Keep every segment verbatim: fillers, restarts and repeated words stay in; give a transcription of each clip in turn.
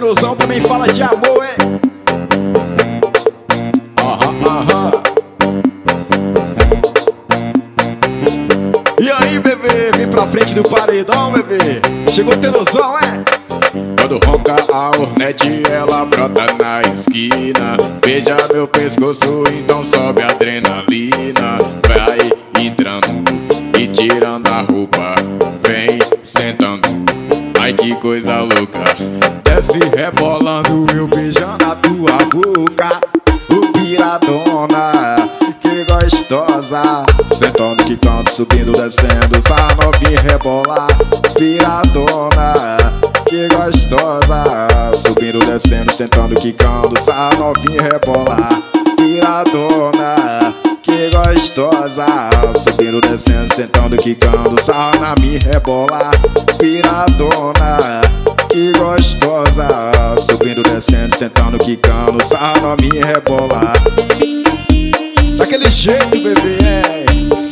Tenusão também fala de amor, hein? Aham, aham. E aí, bebê? Vem pra frente do paredão, bebê. Chegou Tenusão, é? Quando ronca a Hornet, ela brota na esquina. Beija meu pescoço, então sobe a adrenalina. Vai entrando e tirando a roupa. Vem sentando, ai que coisa louca. Desce rebolando, eu beijando a tua boca. O piradona, que gostosa. Sentando, quicando, subindo, descendo. Só novinha rebolar. Piradona, que gostosa. Subindo, descendo, sentando, quicando. Só novinha rebolar. Piradona, que gostosa. Subindo, descendo, sentando, quicando. Só na minha rebolar. Piradona, que gostosa. Subindo, descendo, sentando, quicando. Só na minha rebolar. Daquele jeito, bebê, é.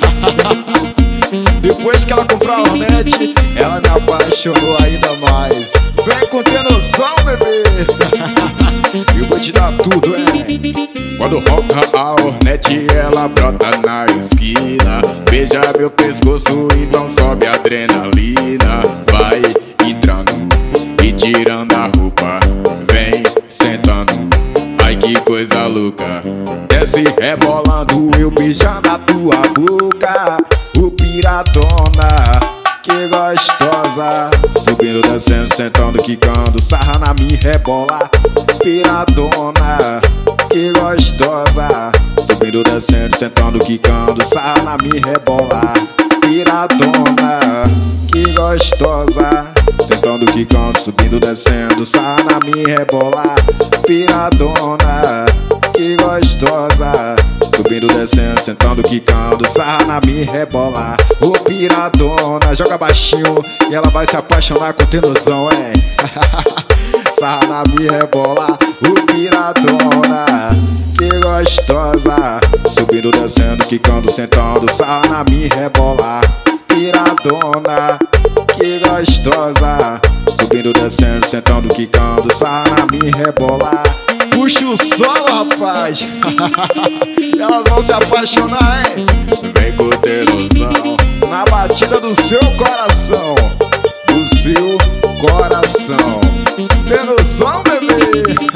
Depois que ela comprou a Hornet, ela me apaixonou ainda mais. Vem com Tenusão, bebê. Eu vou te dar tudo, é. Quando ronca a Hornet, ela brota na esquina. Beija meu pescoço, então sobe a adrenalina. Vai entrando e tirando a roupa. Vem sentando, ai que coisa louca. Desce rebolando, eu beijando a tua boca. O piradona, que gostosa. Subindo, descendo, sentando, quicando. Sarra na minha rebola. Piradona, que gostosa. Subindo, descendo, sentando, quicando. Sarra na minha rebola. Piradona, que gostosa. Sentando, quicando, subindo, descendo. Sarra na minha rebola. Piradona, que gostosa. Subindo, descendo, sentando, quicando. Sarra na minha rebola. Ô piradona, joga baixinho e ela vai se apaixonar com Tenusão, é. Sarra na minha rebola. Ô piradona, que gostosa. Subindo, descendo, quicando, sentando. Sarra na minha rebola. Piradona, que gostosa. Subindo, descendo, sentando, quicando. Sarra na minha rebola. Puxa o solo, rapaz. Elas vão se apaixonar, hein? Vem com Tenusão na batida do seu coração. Do seu coração. Tenusão, bebê.